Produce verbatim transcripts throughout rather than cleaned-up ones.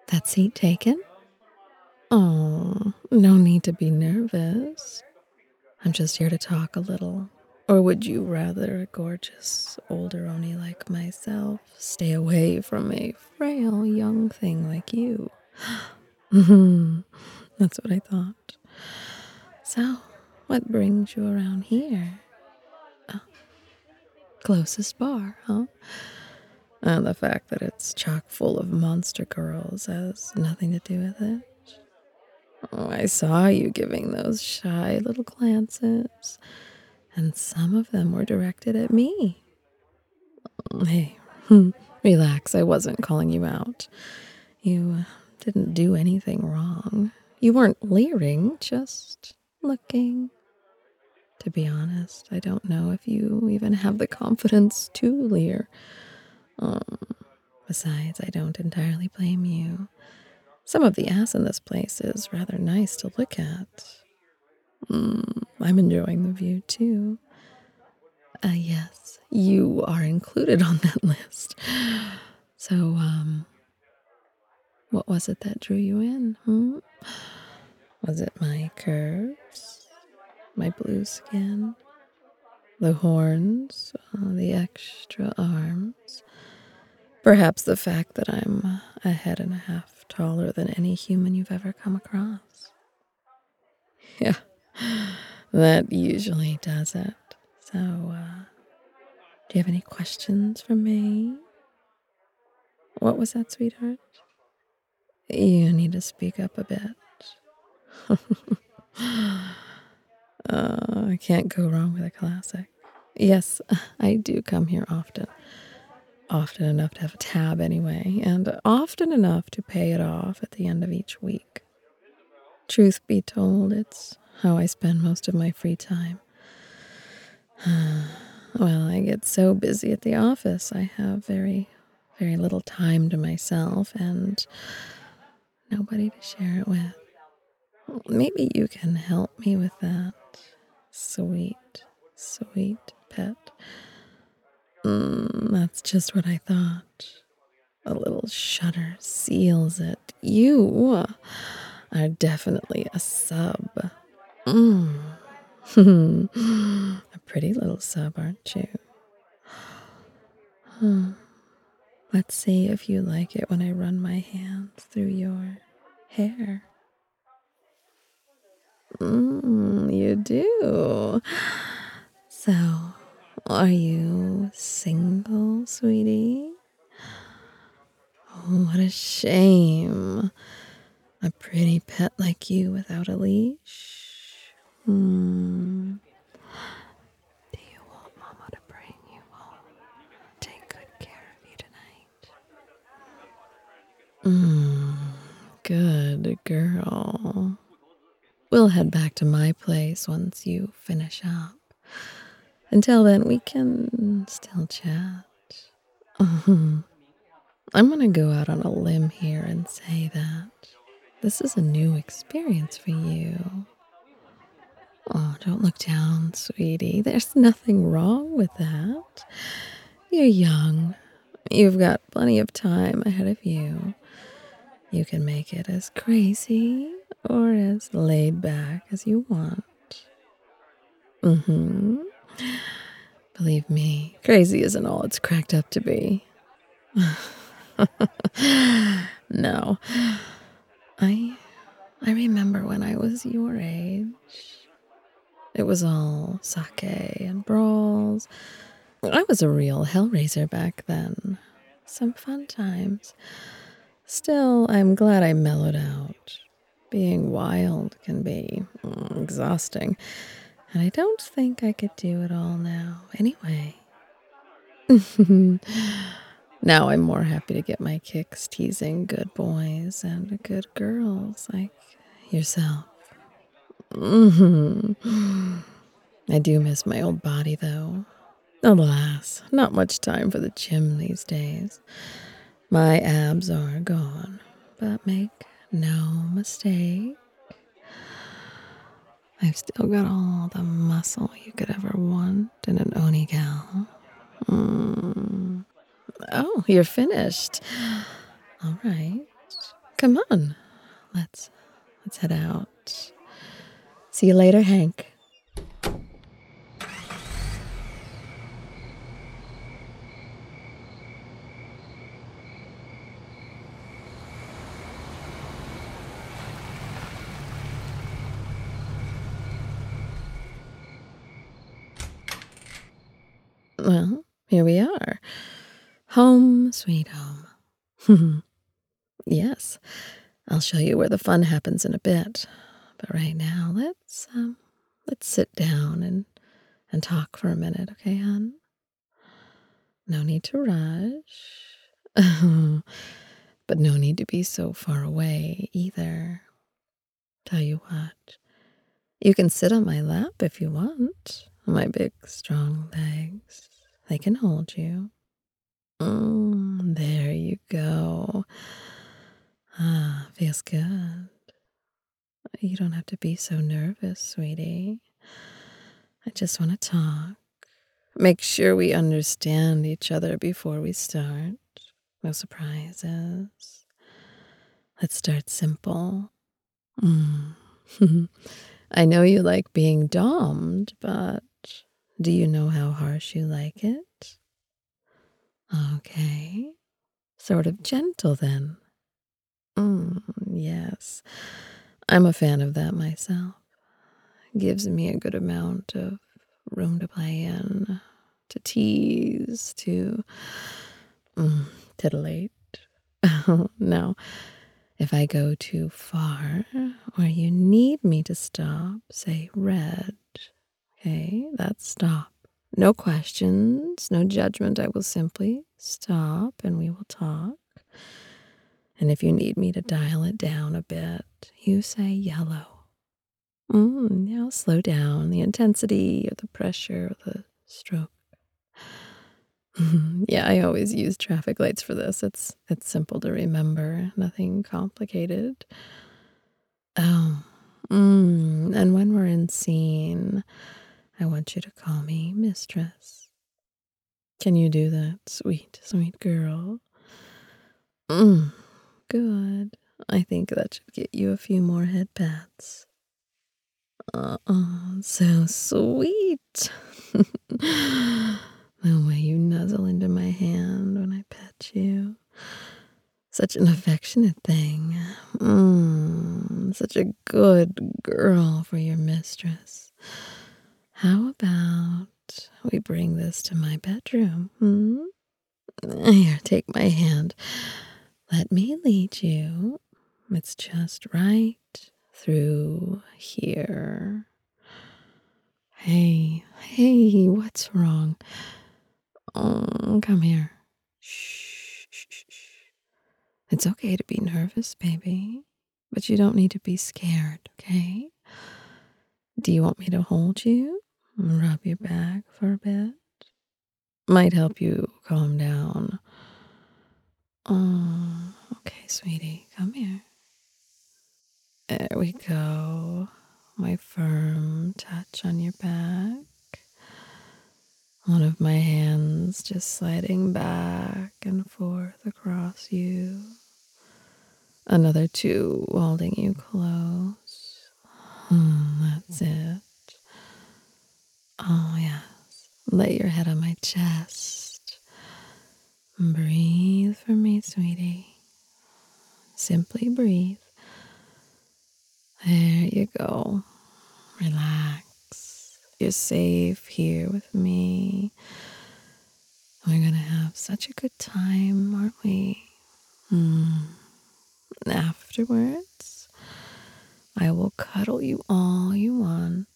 That seat taken? Oh, no need to be nervous. I'm just here to talk a little. Or would you rather a gorgeous older Oni like myself stay away from a frail young thing like you? That's what I thought. So, what brings you around here? Oh, closest bar, huh? And the fact that it's chock full of monster girls has nothing to do with it. Oh, I saw you giving those shy little glances, and some of them were directed at me. Hey, relax, I wasn't calling you out. You didn't do anything wrong. You weren't leering, just looking. To be honest, I don't know if you even have the confidence to leer. Um, besides, I don't entirely blame you. Some of the ass in this place is rather nice to look at. Mm, I'm enjoying the view too. Uh, yes, you are included on that list. So, um, what was it that drew you in? Hmm? Was it my curves? My blue skin? The horns? Uh, the extra arms? Perhaps the fact that I'm a head and a half taller than any human you've ever come across. Yeah, that usually does it. So, uh, do you have any questions for me? What was that, sweetheart? You need to speak up a bit. uh, I can't go wrong with a classic. Yes, I do come here often. Often enough to have a tab anyway, and often enough to pay it off at the end of each week. Truth be told, it's how I spend most of my free time. Well, I get so busy at the office, I have very, very little time to myself and nobody to share it with. Maybe you can help me with that, sweet, sweet pet. Mm, that's just what I thought. A little shudder seals it. You are definitely a sub. Mm. A pretty little sub, aren't you? Hmm. Let's see if you like it when I run my hands through your hair. Mm, you do. So, are you single, sweetie? Oh, what a shame. A pretty pet like you without a leash. Hmm. Do you want Mama to bring you home? Take good care of you tonight. Hmm. Good girl. We'll head back to my place once you finish up. Until then, we can still chat. I'm gonna go out on a limb here and say that this is a new experience for you. Oh, don't look down, sweetie. There's nothing wrong with that. You're young. You've got plenty of time ahead of you. You can make it as crazy or as laid back as you want. Mm-hmm. Believe me, crazy isn't all it's cracked up to be. No. I I remember when I was your age. It was all sake and brawls. I was a real hellraiser back then. Some fun times. Still, I'm glad I mellowed out. Being wild can be mm, exhausting, and I don't think I could do it all now anyway. Now I'm more happy to get my kicks teasing good boys and good girls like yourself. Mm-hmm. I do miss my old body, though. Alas, not much time for the gym these days. My abs are gone, but make no mistake, I've still got all the muscle you could ever want in an Oni gal. Mm. Oh, you're finished. All right. Come on, let's let's head out. See you later, Hank. Well, here we are. Home, sweet home. Yes, I'll show you where the fun happens in a bit. But right now, let's um let's sit down and and talk for a minute, okay, hon? No need to rush. But no need to be so far away either. Tell you what, you can sit on my lap if you want. My big, strong legs, they can hold you. Mm, there you go. Ah, feels good. You don't have to be so nervous, sweetie. I just want to talk. Make sure we understand each other before we start. No surprises. Let's start simple. Mm. I know you like being domed, but do you know how harsh you like it? Okay. Sort of gentle then. Mm, yes. I'm a fan of that myself. Gives me a good amount of room to play in, to tease, to mm, titillate. Now, if I go too far or you need me to stop, say red. Okay, that's stop. No questions, no judgment. I will simply stop and we will talk. And if you need me to dial it down a bit, you say yellow. Mm, yeah, I'll slow down the intensity or the pressure or the stroke. Yeah, I always use traffic lights for this. It's it's simple to remember, nothing complicated. Oh, mm, and when we're in scene, I want you to call me mistress. Can you do that, sweet, sweet girl? Mm, good. I think that should get you a few more head pats. Oh, so sweet. The way you nuzzle into my hand when I pet you. Such an affectionate thing. Mm, such a good girl for your mistress. How about we bring this to my bedroom? Hmm? Here, take my hand. Let me lead you. It's just right through here. Hey, hey, what's wrong? Oh, come here. Shh, shh, shh, shh. It's okay to be nervous, baby, but you don't need to be scared, okay? Do you want me to hold you and rub your back for a bit? Might help you calm down. Oh, okay, sweetie, come here. There we go. My firm touch on your back. One of my hands just sliding back and forth across you. Another two holding you close. Hmm, that's it. Oh, yes. Lay your head on my chest. Breathe for me, sweetie. Simply breathe. There you go. Relax. You're safe here with me. We're going to have such a good time, aren't we? Hmm. Afterwards, I will cuddle you all you want,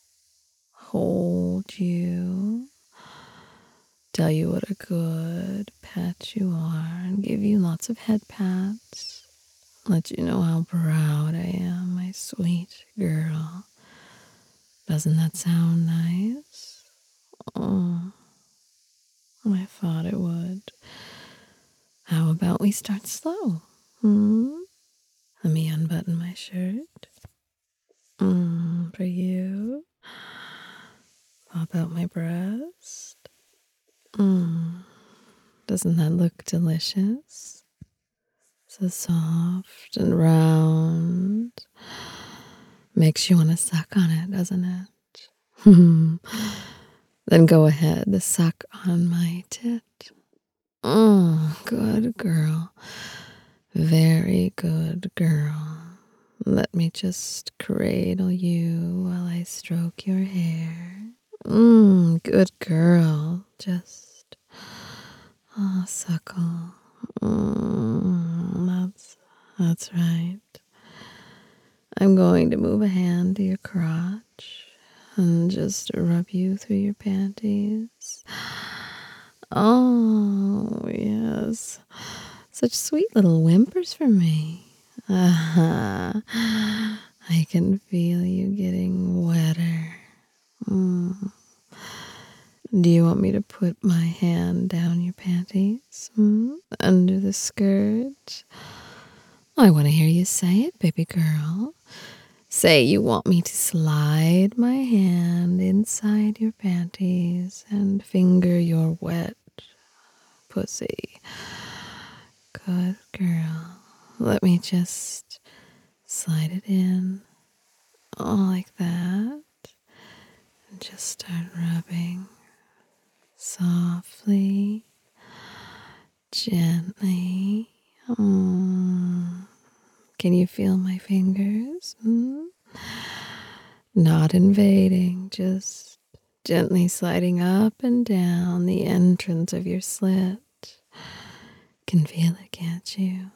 hold you, tell you what a good pet you are, and give you lots of head pats. Let you know how proud I am, my sweet girl. Doesn't that sound nice? Oh, I thought it would. How about we start slow? Hmm? Let me unbutton my shirt. Mm, for you. Pop out my breast. Mm, doesn't that look delicious? So soft and round. Makes you want to suck on it, doesn't it? Then go ahead, suck on my tit. Oh, good girl. Very good girl. Let me just cradle you while I stroke your hair. Mmm, good girl. Just, oh, suckle. Mm, that's, that's right. I'm going to move a hand to your crotch and just rub you through your panties. Oh, yes. Such sweet little whimpers for me. Uh-huh. I can feel you getting wetter. Mm. Do you want me to put my hand down your panties? Hmm? Under the skirt? I want to hear you say it, baby girl. Say you want me to slide my hand inside your panties and finger your wet pussy. Good girl. Let me just slide it in. All like that. And just start rubbing softly, gently. Mm. Can you feel my fingers? Mm? Not invading, just gently sliding up and down the entrance of your slit. Can feel it, can't you?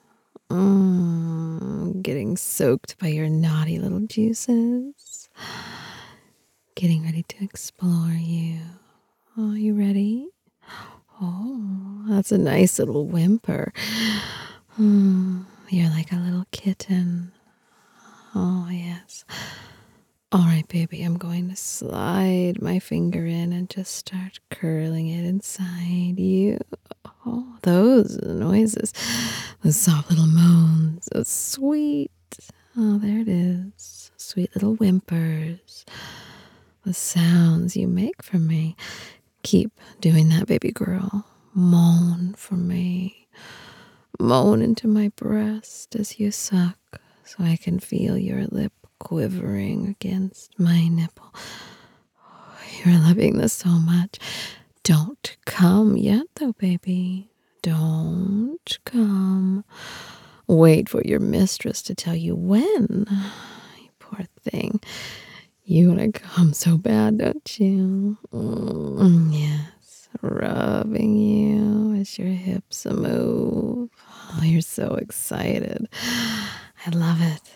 Mm, getting soaked by your naughty little juices. Getting ready to explore you. Oh, you ready? Oh, that's a nice little whimper. Mm, you're like a little kitten. Oh, yes. All right, baby, I'm going to slide my finger in and just start curling it inside you. Oh, those noises. Those soft little moans. So sweet. Oh, there it is. Sweet little whimpers. The sounds you make for me. Keep doing that, baby girl. Moan for me. Moan into my breast as you suck so I can feel your lip quivering against my nipple. Oh, you're loving this so much. Don't come yet, though, baby. Don't come. Wait for your mistress to tell you when. You poor thing. You want to come so bad, don't you? Mm, yes. Rubbing you as your hips move. Oh, you're so excited. I love it.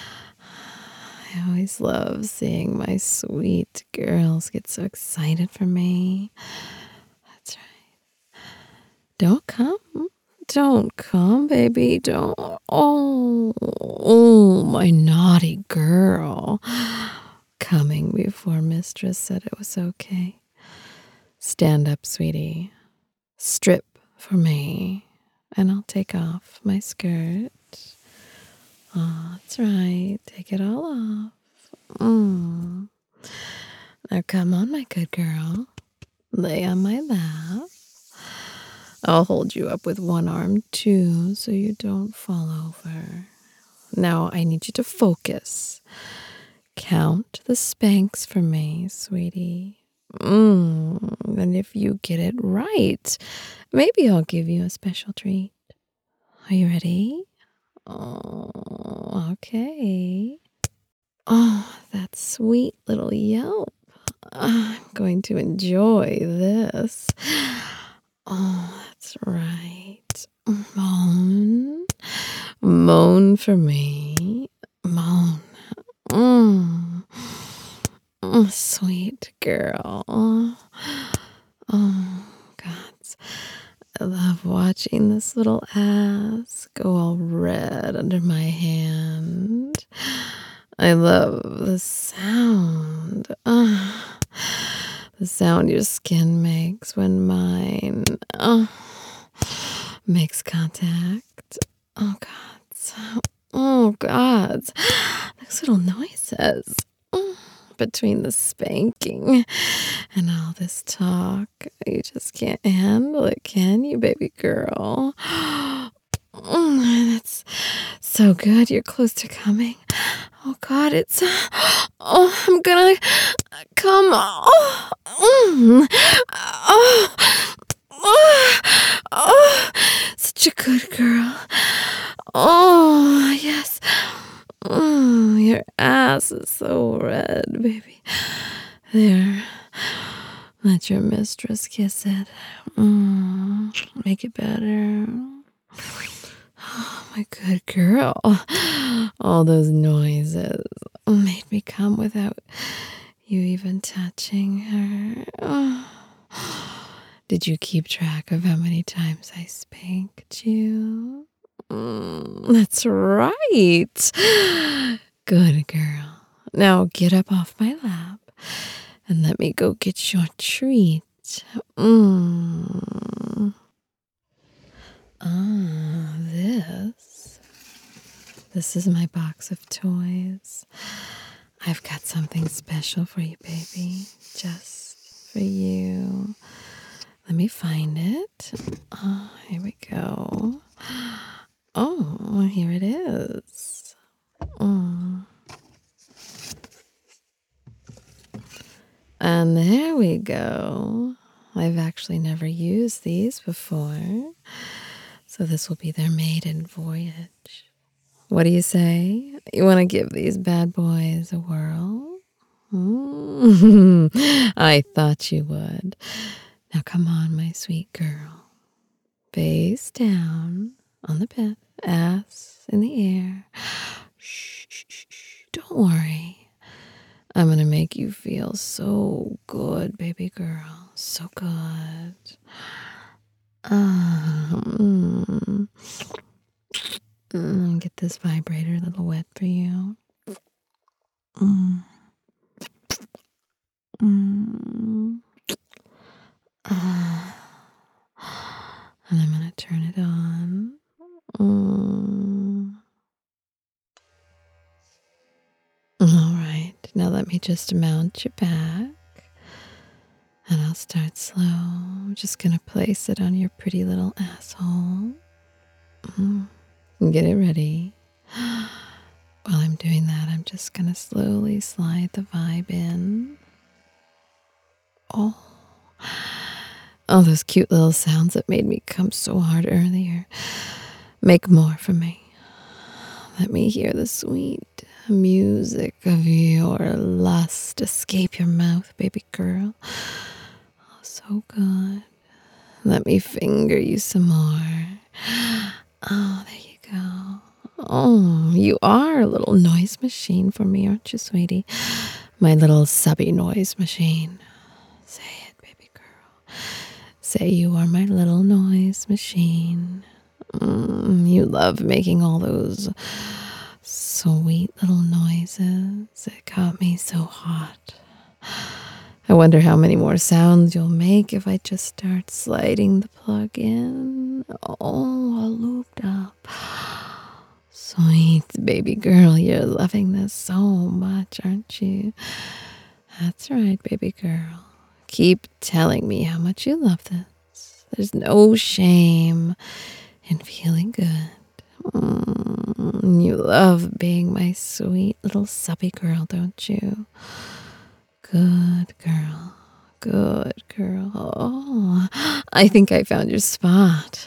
I always love seeing my sweet girls get so excited for me. That's right. Don't come. Don't come, baby. Don't. Oh, oh, my naughty girl. Coming before mistress said it was okay. Stand up, sweetie. Strip for me. And I'll take off my skirt. Oh, that's right. Take it all off. Mm. Now come on, my good girl. Lay on my lap. I'll hold you up with one arm, too, so you don't fall over. Now I need you to focus. Count the spanks for me, sweetie. Mm, and if you get it right, maybe I'll give you a special treat. Are you ready? Oh, okay. Oh, that sweet little yelp. I'm going to enjoy this. Oh, that's right. Moan. Moan for me. Moan. Mm. Oh, sweet girl. Oh, God. I love watching this little ass go all red under my hand. I love the sound. Oh, the sound your skin makes when mine oh, makes contact. Oh, God. So, oh, God. Those little noises. Mm. Between the spanking and all this talk, you just can't handle it, can you, baby girl? Mm, that's so good. You're close to coming. Oh, God, it's... Oh, I'm gonna come. Oh, mm, oh, oh, oh, such a good girl. Oh, yes. Oh, your ass is so red, baby. There. Let your mistress kiss it. Mm, make it better. Oh, my good girl. All those noises made me come without you even touching her. Oh. Did you keep track of how many times I spanked you? Mm, that's right. Good girl. Now get up off my lap and let me go get your treat. Mm. Ah, this. This is my box of toys. I've got something special for you, baby. Just for you. Let me find it. Oh, here we go. Oh, here it is. Oh. And there we go. I've actually never used these before. So this will be their maiden voyage. What do you say? You want to give these bad boys a whirl? Mm. I thought you would. Now come on, my sweet girl. Face down on the bed, ass in the air. Shh, shh, shh, shh. Don't worry. I'm going to make you feel so good, baby girl. So good. Um, mm, get this vibrator a little wet for you. Mm. Mm. Uh, and I'm going to turn it on. Mm. All right. Now let me just mount your back. And I'll start slow. I'm just going to place it on your pretty little asshole. Mm. Get it ready. While I'm doing that, I'm just going to slowly slide the vibe in. Oh. All those cute little sounds that made me come so hard earlier. Make more for me. Let me hear the sweet music of your lust escape your mouth, baby girl. Oh, so good. Let me finger you some more. Oh, there you go. Oh, you are a little noise machine for me, aren't you, sweetie? My little subby noise machine. Say it, baby girl. Say you are my little noise machine. Mm, you love making all those sweet little noises. It got me so hot. I wonder how many more sounds you'll make if I just start sliding the plug in. Oh, all looped up. Sweet baby girl, you're loving this so much, aren't you? That's right, baby girl. Keep telling me how much you love this. There's no shame in feeling good. Mm, you love being my sweet little subby girl, don't you? Good girl. Good girl. Oh, I think I found your spot.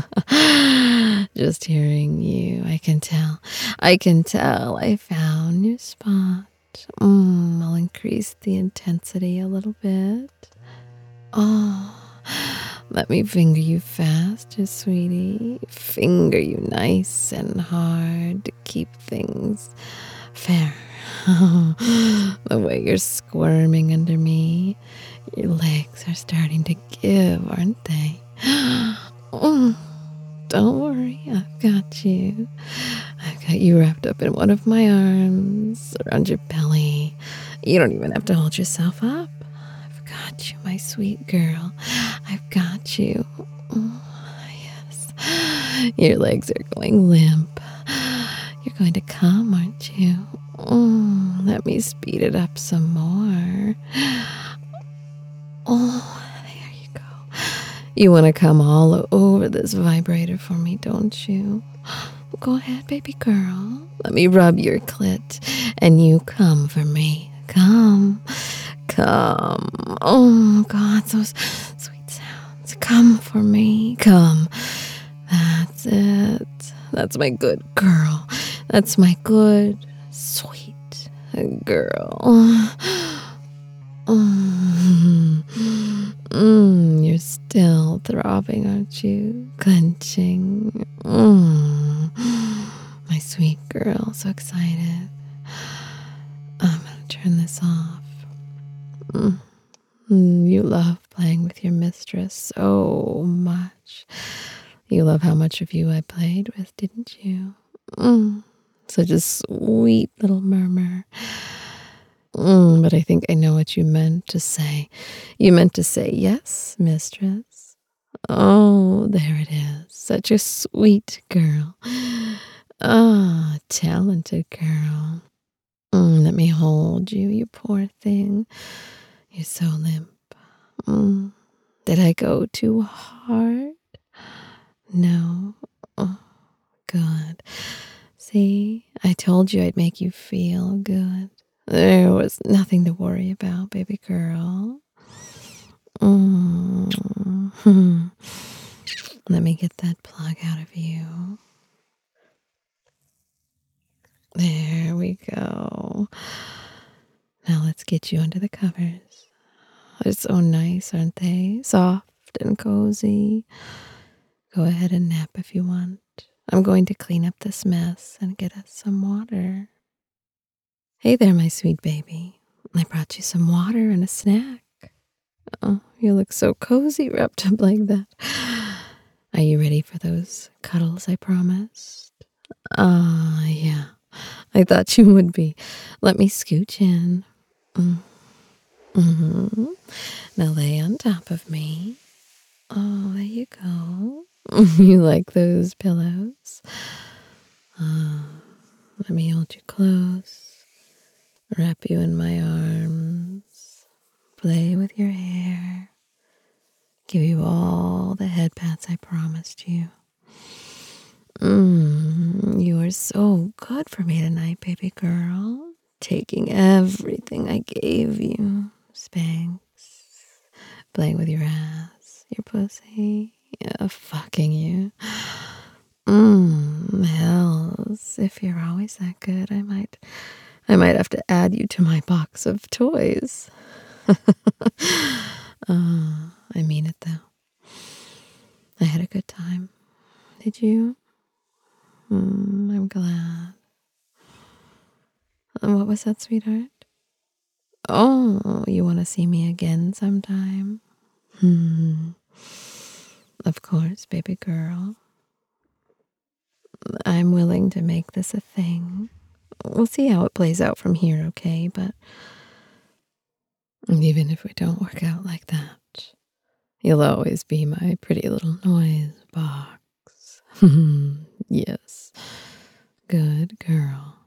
Just hearing you, I can tell. I can tell I found your spot. Mm, I'll increase the intensity a little bit. Oh, let me finger you faster, sweetie. Finger you nice and hard to keep things fair. The way you're squirming under me. Your legs are starting to give, aren't they? Oh, don't worry, I've got you. I've got you wrapped up in one of my arms, around your belly. You don't even have to hold yourself up. I've got you, my sweet girl. I've got you. Oh, yes. Your legs are going limp. You're going to come, aren't you? Oh, let me speed it up some more. Oh, there you go. You want to come all over this vibrator for me, don't you? Go ahead, baby girl. Let me rub your clit, and you come for me. Come, come. Oh, God, those sweet sounds. Come for me. Come. That's it. That's my good girl. That's my good, sweet girl. Mm, mm, you're still throbbing, aren't you? Clenching. Mm, my sweet girl, so excited. I'm gonna turn this off. Mm, mm, you love playing with your mistress so much. You love how much of you I played with, didn't you? Mm, such a sweet little murmur. Mm, but I think I know what you meant to say. You meant to say, yes, mistress. Oh, there it is. Such a sweet girl. Ah, talented girl. Mm, let me hold you, you poor thing. You're so limp. Mm, did I go too hard? No. Oh, good. See, I told you I'd make you feel good. There was nothing to worry about, baby girl. Mm. Let me get that plug out of you. There we go. Now let's get you under the covers. They're so nice, aren't they? Soft and cozy. Go ahead and nap if you want. I'm going to clean up this mess and get us some water. Hey there, my sweet baby. I brought you some water and a snack. Oh, you look so cozy wrapped up like that. Are you ready for those cuddles I promised? Ah, uh, yeah. I thought you would be. Let me scooch in. Mm. Mm-hmm. Now lay on top of me. Oh, there you go. You like those pillows? Uh, let me hold you close. Wrap you in my arms. Play with your hair. Give you all the head pats I promised you. Mm, you are so good for me tonight, baby girl. Taking everything I gave you. Spanx. Playing with your ass. Your pussy. Yeah, fucking you. Mmm, hells. If you're always that good, I might I might have to add you to my box of toys. uh, I mean it though. I had a good time. Did you? Mm, I'm glad. And what was that, sweetheart? Oh, you want to see me again sometime? Hmm. Of course, baby girl. I'm willing to make this a thing. We'll see how it plays out from here, okay? But even if we don't work out like that, you'll always be my pretty little noise box. Yes. Good girl.